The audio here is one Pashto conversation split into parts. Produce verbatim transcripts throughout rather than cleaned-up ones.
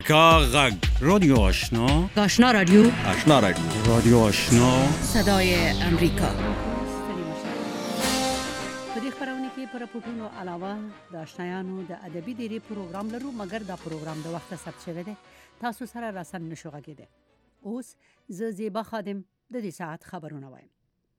کا غږ رادیو آشنا آشنا رادیو آشنا رادیو رادیو آشنا صدای امریکا. په دې خبرونه کې پر پټونو علاوه د آشنایانو د ادبي ډیری پروګرام لرو، مګر دا پروګرام د وخت ثبت شوی دی، تاسو سره راسن نشو غږیده. اوس زه زیبا خادم د دې ساعت خبرونه وایم.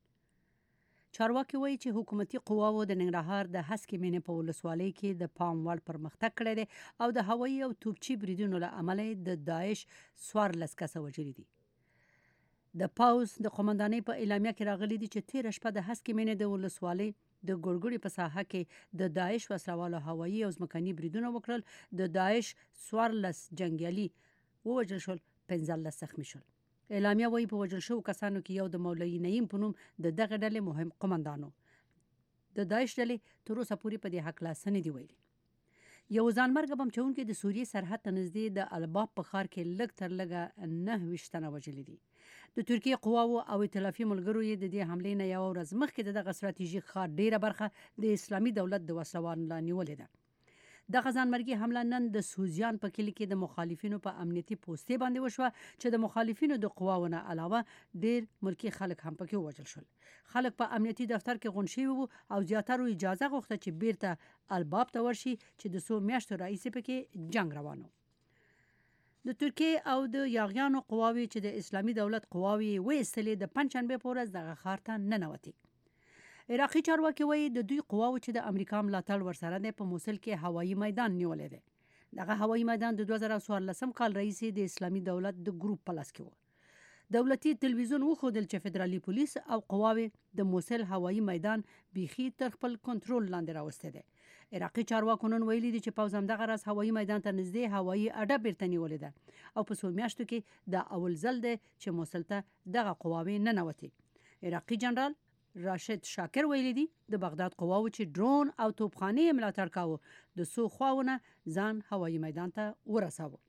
چارواکي وایي چې حکومتي قواوو د ننګرهار د هسکې مینې په ولسوالۍ کې د پام وړ پرمختګ کړی دی او د هوایي او توپچي بریدونو له امله د داعش څوارلس کسه وژلي دي. د پاوز د قومندانۍ په اعلامیه کې راغلي دي چې تېره شپه د هسکې مینې د ولسوالۍ د ګورګوړي په ساحه کې د داعش وسلوالو هوایي او ځمکني بریدونه وکړل. د داعش څوارلس جنګیالي ووژل شول، پنځلس زخمي شول. اعلامیه وایي په وژل شوو کسانو کې یو د مولوي نعیم په نوم د دغه ډلې مهم قومندانو. د داعش ډلې تر اوسه پورې په دې هکله څه نه دي ویلي. یو ځانمرګه بم چونکي د سوریې سرحد ته نږدې د الباب په ښار کې لږ تر لږه نهه ویشت تنه وژلي دي. د ترکیې قواوو او ائتلافي ملګرو یې د دې حملې نه یوه ورځ مخکې د دغه ستراتیژیک ښار ډیره برخه د اسلامي دولت د وسلوالو لا نیولې ده. دغه ځانمرګي حمله نن د سوزیان په کلي کې د مخالفینو په امنیتي پوستې باندې وشوه چې د مخالفینو د قواو نه علاوه ډیر ملکي خلک هم پکې ووژل شول. خلک په امنیتي دفتر کې غونډ شوي وو او زیاترو اجازه غوښته چې بیرته الباب ته ورشي چې د څو میاشتو راهیسې پکې جنگ روان و. د ترکیې او د یاغیانو قواوې چې د اسلامي دولت قواوې وایستلې د پنجشنبې په ورځ دغه ښار ته ننوتې. عراقي چارواکي وایي د دوی قواو چې د امریکا ملاتړ ورسره دی په موسل کې هوایي میدان نیولی دی. دغه هوایي میدان د دوه زره څوارلسم کال راهیسې د اسلامي دولت د ګروپ په لاس کې و. دولتي تلویزیون وښودل چې فدرالي پولیس او قواوې د موسل هوایي میدان بیخي تر خپل کنټرول لاندې راوستی دی. عراقي چارواکو نن ویلي دي چې پوځ همدغه راز هوایي میدان ته نږدې هوایي اډه بیرته نیولې ده او په څو میاشتو کې دا اول ځل دی چې موسل ته دغه قواوې ننوتې. عراقي جنرال راشد شاکر ویلي دي د بغداد قواو چې ډرون او توپخانې ملاتړ کاوه د څو خواونه ځان هوایي میدان ته ورساوه.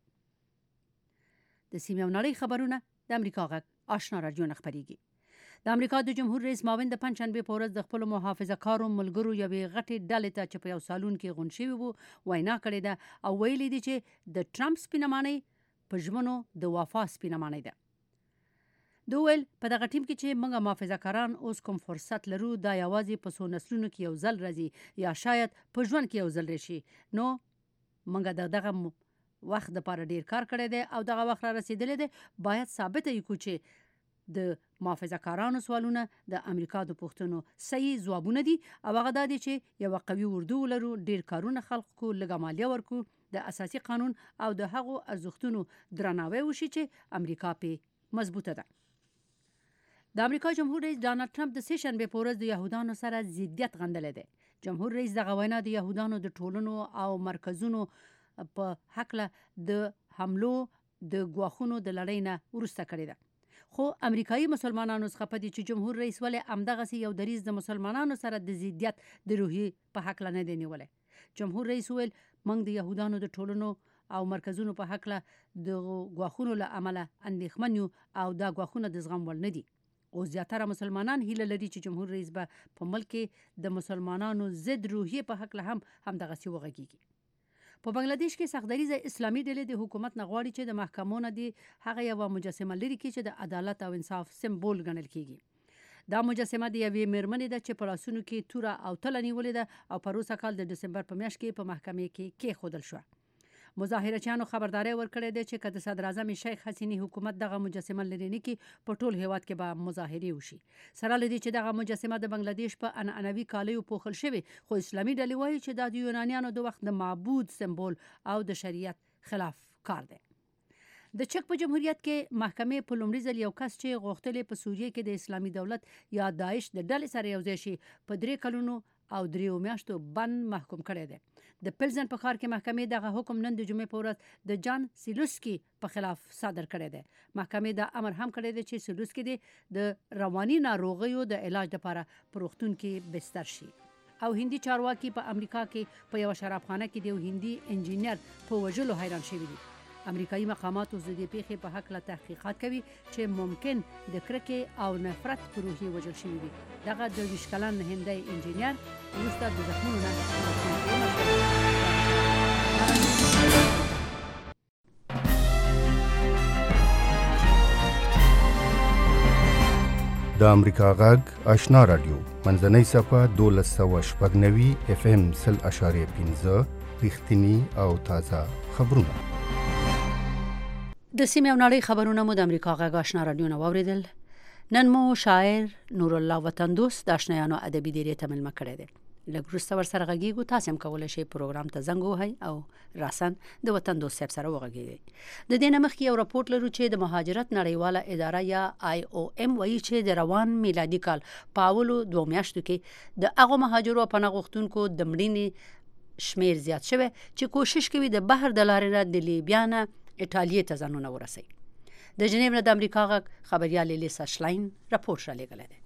د سیمې او نړۍ خبرونه د امریکا غږ آشنا رادیو نه خپرېږي. د امریکا د جمهور رئیس معاون د پنجشنبې په ورځ د خپلو محافظه کارو ملګرو یوې غټې ډلې ته چې په یو سالون کې غونډ شوي وو وینا کړې ده او ویلي دي چې د ټرمپ سپینمانۍ په ژمنو د وفا سپینمانۍ ده. دوی ویل په دغه ټیم کې چې موږ محافظه کاران اوس کوم فرصت لرو دا یوازې په څو نسلونو کې یو ځل راځي یا شاید په ژوند کې یو ځل راشي. نو موږ د دغه وخت دپاره ډیر کار کړی دی او دغه وخت را رسېدلی دی. باید ثابته یې کړو چې د محافظه کارانو سوالونه د امریکا د پوښتنو صحیح ځوابونه دي او هغه دا دی چې یوه قوي اردو ولرو، ډیر کارونه خلق کړو، لږه مالیه ورکړو، د اساسي قانون او د هغو ارزښتونو درناوی وشي چې امریکا پې مضبوطه ده. د امریکا جمهور رئیس ډانلډ ټرمپ د سې شنبې په ورځ د یهودانو سره ضدیت غندلی دی. جمهور رئیس دغه وینا د یهودانو د ټولنو او مرکزونو په هکله د حملو د ګواښونو د لړۍ نه وروسته کړې ده. خو امریکایي مسلمانانو څخه په دې چې جمهور رئیس ولې همدغسې یو دریځ د مسلمانانو سره د ضدیت د روحیې په هکله نه دی نیولی. جمهور رئیس وویل موږ د یهودانو د ټولنو او مرکزونو په هکله د ګواښونو له امله اندېښمن یو او دا ګواښونه د زغم وړ نه دي. اوس زیاتره مسلمانان هیله لري چې جمهور رئیس به په ملک کې د مسلمانانو ضد روحیې په هکله هم همدغسې وغږیږي. په بنګلادیش کې سختدریځه اسلامي ډلې د حکومت نه غواړي چې د محکمو نه د هغه یوه مجسمه لرې کړي چې د عدالت او انصاف سمبول ګڼل کیږي. دا مجسمه د یوې میرمنې ده چې په لاسونو کې توره او تله نیولې ده او پروسه کال د ډسمبر په میاشت کې په محکمې کې کېښودل شوه. مظاهرچیانو خبرداری ورکړی دی چې که د صدراعظم شیخ حسیني حکومت دغه مجسمه لرې نه کړي په ټول هیواد کې به مظاهرې وشي. سره له دې چې دغه مجسمه د بنګلادیش په عنعنوي کالیو پوښل شوې، خو اسلامي ډلې وایي چې دا د یونانیانو د وخت د معبود سمبول او د شریعت خلاف کار دی. د چک په جمهوریت کې محکمې په لومړي ځل یو کس چې غوښتلې په سوریه کې د اسلامي دولت یا داعش د ډلې سره یوځای شي په درې کلونو او دریو میاشتو بند محکوم کړی دی. د پلزن په ښار کې محکمې دغه حکم نن د جمعې په ورځ د جان سیلوسکي په خلاف صادر کړی دی. محکمې دا امر هم کړی دی چې سیلوسکي دی د رواني ناروغیو د علاج لپاره په روغتون کې بستر شي. او هندي چارواکي په امریکا کې په یوه شرابخانه کې د یو هندي انجینر په وژلو حیران شوي دي. امریکایي مقامات اوس د دې پیښې په هکله تحقیقات کوي چې ممکن د کرکې او نفرت په روحیې وژل شوي دي. دغه د ویشت کلن هندی انجینر وروسته د زخمونو نه د امریکا غږ آشنا رادیو منځنۍ صفحه دولس سوه شپږ نوي اف ام سل اشاریه پنځه رښتینی او تازه خبرونه. د سیمې او نړۍ خبرونه مو د امریکا غږ آشنا رادیو نه واوریدل. نن مو شاعر نور الله وطن دوست د آشنایانو ادبي دیرې ته ملمه کړی دی. لږ وروسته ورسره غږیږو. تاسو هم کولی شئ پروګرام ته زنګ ووهئ او راسن د وطن دوست صاحب سره وغږیږئ. د دې نه مخکې یو راپورټ لرو چې د مهاجرت نړیواله اداره یا آی او ام وایي چې د روان میلادي کال په اولو دوه میاشتو کې د هغو مهاجرو او پناه غوښتونکو د مړینې شمیر زیات شوی چې کوشش کوي د بحر د لارې نه د لیبیا نه ایټالیې ته ځانونه ورسوي. د ژنیو نه د امریکا غږ خبریال لیسا شلاین راپورټ را لېږلی دی.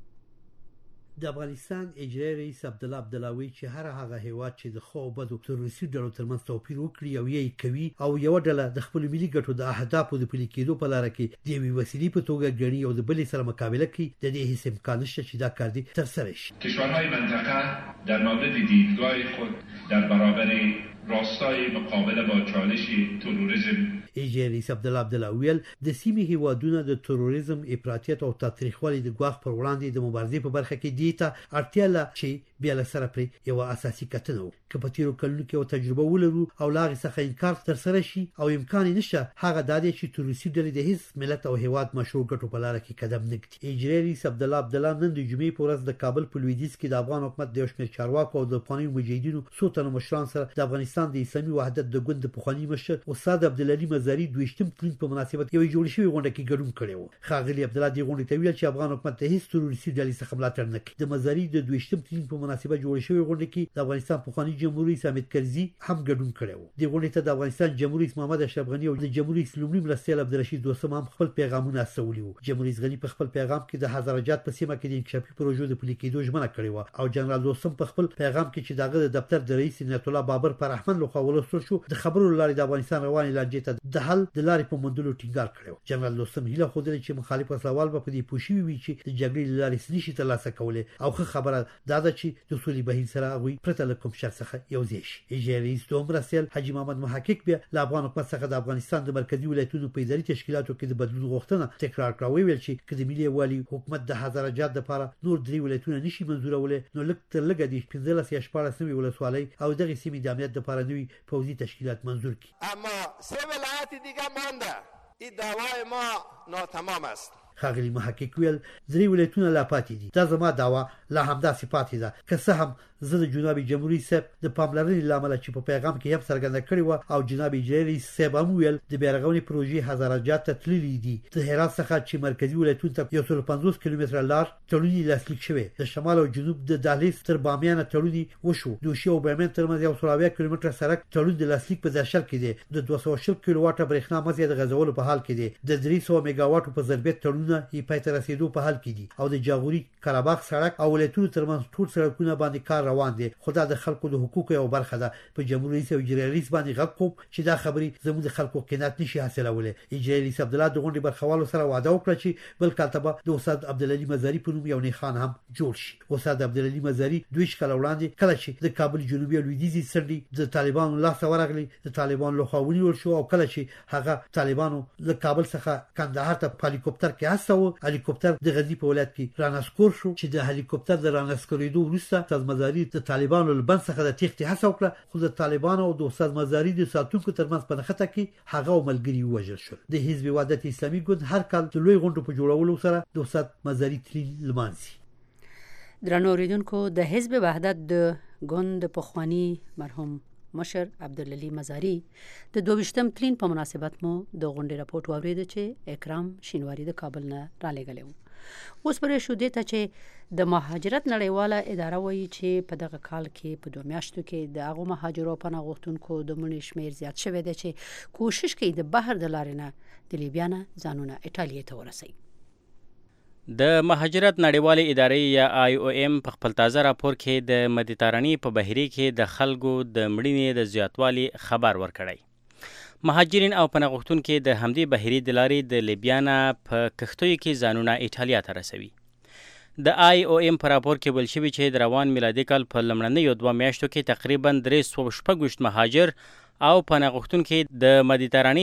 د افغانستان اجرایي رئیس عبدالله عبدالله چې هر هغه هیواد چې د خو او بدو تروریستي ډلو ترمنځ توپیر وکړي او یې کوي او یو ډله د خپل ملي ګټو د اهدافو د پلي کېدو په لاره کې د یوې وسیلې په توګه ګڼي او د بلې سره مقابله کوي، د دې هیڅ امکان نشته چې دا کار دې ترسره شي. کشورهای منطقه در مورد دیدگاه خود در برابر راستای مقابله با چالش تروریسم اجرایي رئیس عبدالله عبدالله ویل د سیمې هیوادونه د تروریزم، افراطیت او تاریخوالي د ګواښ پر وړاندې د مبارزې په برخه کې دي ته اړتیا لري چې بیا له سره پرې یو اساسي کتنه وکړي. که په تیرو کلونو کې یو تجربه ولرو او لاغې څخه انکار ترسره شي او امکان نشته، هغه دا دی چې تروریستي ډلې د هیڅ ملت او هیواد مشروع ګټو په لاره کې قدم نه ږدي. اجرایي رئیس عبدالله عبدالله نن د جمعې په ورځ د کابل په لویدیځ کې د افغان حکومت د یو شمېر چارواکو او د پخوانیو مجاهدینو څو تنو مشرانو سره د افغانستان د اسلامي وحدت د ګوند د پخواني مشر استاد عبدالعلي مزاري دویشتم تلین په مناسبت یو جوړ شوی غونډه کې ګډون کړی و. ښاغلي عبدالله دې غونډې ته ویل چې افغان حکومت د هیڅ تروریستي ډلې څخه ملاتړ نه کوي. د مزاري د دویشتم تلین په مناسبت جوړ شوی غونډه کې د افغانستان پخواني جمهور رئیس حامد کرزي هم ګډون کړی و. د غونډې ته د افغانستان جمهور رئیس محمد اشرف غني او د جمهور رئیس لومړي مرستیال عبدالرشید دوستم هم خپل پیغامونه استولي وو. جمهور رئیس غني په خپل پیغام کې د هزاره جات په سیمه کې د انکشافي پروژو د پلي کېدو ژمنه کړې و او جنرال دوستم په خپل پیغام کې چې دغه د دفتر د رئیس عنایت الله بابر پر رحمن لخوا ولوستل شو، د خبرو لارې د افغانستان روانې لانجې ته د حل د لارې په موندلو ټینګار کړو. جنرال دوستم هیله خوده چې مخالف وسلوال به په دې پوښي وي چې د جګړې لارې سنشي ترلاسه کولای او خه خبره دا ده چې د سولې بهیر سره غوي پرته له کوم شرط څخه یو ځای شي. اجرایي رئیس دوم رسول حاجی محمد محقق بیا له افغان حکومت څخه د افغانستان د مرکزی ولایتونو په اداري تشکیلاتو کې د بدلون غوښتنه تکرار کړه. ویل چې کله ملي والی حکومت د هزاره جات لپاره نور درې ولایتونه نشي منزورولای، نو لکه تر لګه د پنځلس یا شپاړس نوي ولسوالۍ او دغه سیمې د امنیت لپاره نوي پوځي تشکیلات منظور کړي. اما سه ولایت دیگه مانده. این دعوای ما ناتمام است. ښاغلي محقق ویل درې ولایتونه لا پاتې دي. دا زما دعوا لا همداسې پاتې ده، که څه هم زه د جناب جمهوریت صاحب د پاملرنې لامل چې په پیغام کې هم څرګنده کړې و او جناب اجرایي صاحب هم ویل د بیارغونې پروژې هزاره جات ته تللي دي. د هرات څخه چې مرکزی ولایتونو ته یو سل پنځوس کیلومتره لار تړونی لاسلیک شوی، د شمال او جنوب د دهلیز تر بامیان تړونی وشو، دوشي او بامیان ترمنځ یو سل اویا کیلومتره سړک تړون د لاسلیک په درشل کې دی، د دوه سوه شل کیلو واټه برېښنا مزي د غځولو په حال کې دی، د درې سوه میگا واټو په ضربیت تړونونه یې پای ته رسیدو په حال کې دي او د جاغوري قرهباغ سړک او ولایتونو ترمنځ ټول سړکونه باندې کار روان دي. خدای د خلکو د حقوقو یو برخه ده. په جمهور رئیس او اجرایي رئیس باندې غږ کوم چې دا خبري زموږ د خلکو قناعت نشي حاصلولای. اجرایي رئیس عبدالله د غونډې برخوالو سره وعده وکړه چې بل کال ته د استاد عبدالعلي مزاري په نوم یو نه خان هم جوړ شي. استاد عبدالعلي مزاري دوه کال وړاندې کله چې د کابل جنوبي او لویدیځي سړي د طالبانو لاس ورغلي، د طالبان له خوا ونیول شو او کله چې هغه طالبانو له کابل څخه کندهار ته په هلیکوپټر کې هڅو، هلیکوپټر د غزنی په ولایت کې رانسکور شو چې د هلیکوپټر د رانسکورېدو وروسته استاد مزاري د طالبانو له بند څخه د تېښتې هڅه وکړه، خو د طالبانو او د استاد مزاري د ساتونکو ترمنځ په نښته کې هغه او ملګري ووژل شول. د حزب وحدت اسلامي ګوند هر کال د لوی غونډو په جوړولو سره د استاد مزاري تلین لمانځي. درنو اوریدونکو، د حزب وحدت د ګوند پخوانی مرحوم مشر عبدالعلي مزاري د دویشتم تلین په مناسبت مو د غونډې راپورټ واورید چې اکرام شینواری د کابل نه را لېږلی و. اوس پرې شو دې ته چې د مهاجرت نړیواله اداره وایي چې په دغه کال کې په دوه میاشتو کې د هغو مهاجرو پناه غوښتونکو د مړینې شمیر زیات شوی دی چې کوشش کوي د بحر د لارې نه د لیبیا نه ځانونه ایټالیې ته ورسوي. د مهاجرت نړیوالې ادارې یا آی او ام په خپل تازه راپور کې د مدیترانې په بحیرې کې د خلکو د مړینې د زیاتوالي خبر ورکړی. مهاجرین او پناه غوښتونکي د همدې بحیرې د لارې د لیبیا نه په کښتیو کې ځانونه ایټالیا ته رسوي. د آی او ام په راپور کې ویل شوي چې د روان میلادي کال په لومړنیو دوه میاشتو کې تقریبا درې سوه شپږ ویشت مهاجر او پناه غوښتونکي د مدیترانې